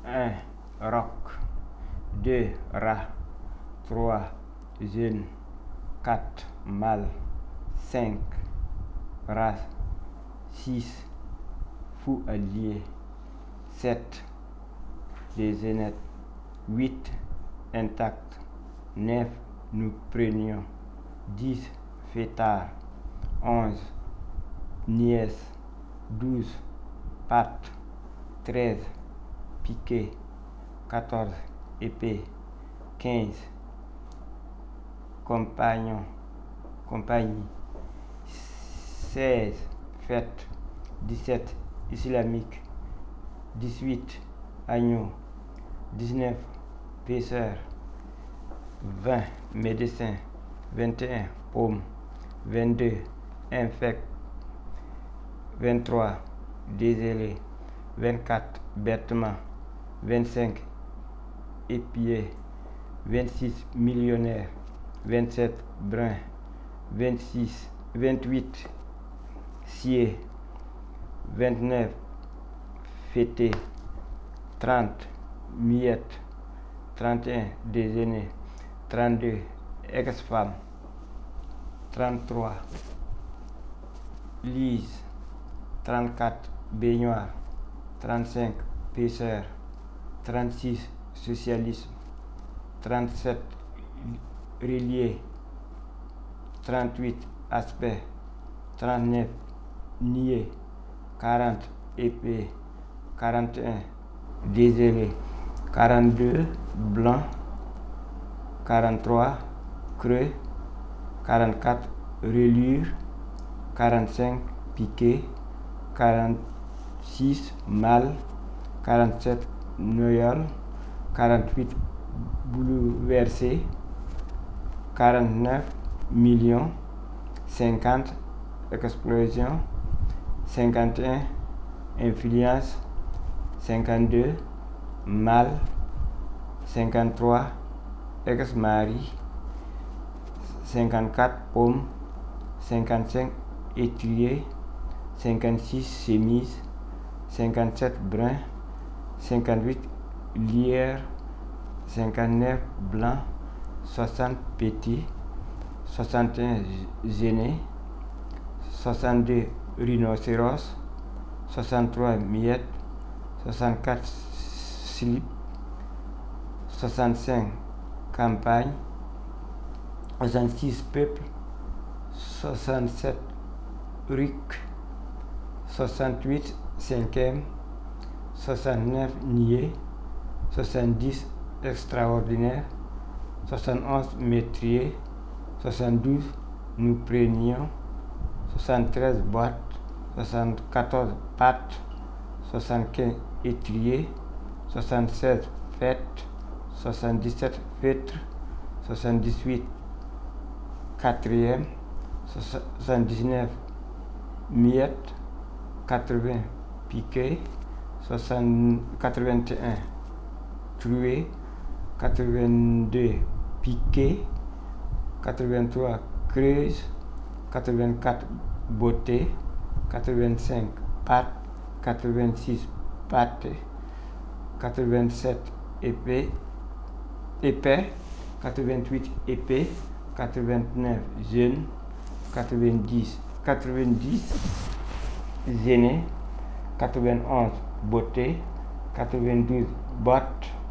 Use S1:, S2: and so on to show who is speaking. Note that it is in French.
S1: 1. Roc. 2. Rat. 3. Jeune. 4. Mâle. 5. Race. 6. Fou allié. 7. Des aînettes. 8. Intact. 9. Nous prenions. 10. Fêtard. 11. Nièce. 12. Patte. 13. Piquet. 14. Épée. 15. Compagnon. Compagnie. 16. Fête. 17. Islamique. 18. Agneau. 19. Pêcheur. 20. Médecin. 21. Pomme. 22. Infect. 23. Désolé. 24. Bêtement. 25. Épier. 26. Millionnaire. 27. Brun. 28. Scié. 29. Fêté. 30. Miette. 31. Déjeuner. 32. Ex-femme. 33. Lise. 34. Baignoire. 35. Pêcheur. 36. Socialisme. 37. Relié. 38. Aspect. 39. Nier. 40. Épée. 41. Désolé. 42. Blanc. 43. Creux. 44. Reliure. 45. Piqué. 46. Mâle. 47. Noyau. 48. Bouleversé. 49. Million. 50. Explosion. 51. Influence. 52. Mal. 53. Ex-mari. 54. Pomme. 55. Étrier. 56. Chemise. 57. Brun. 58. Lierre. 59. Blanc. 60. Petit. 61. Gêné. 62. Rhinocéros. 63. Miette. 64. Slip. 65. Campagne. 66. Peuple. 67. Ric. 68. Cinquième. 69. Nier. 70. Extraordinaire. 71. Métrier. 72. Nous prenions. 73. Boîte. 74. Pâte. 75. Étrier. 76. Fête. 77. Feutre. 78. Quatrième. 79. Miette. 80. Piqué. 81. Troué. 82. Piqué. 83. Creuse. 84. Beauté. 85. Pâte. 86. Pâte. 87. Épée. 88. Épée. 89. Jeune. 90. Gêné. 91. Beauté. 92. Botte.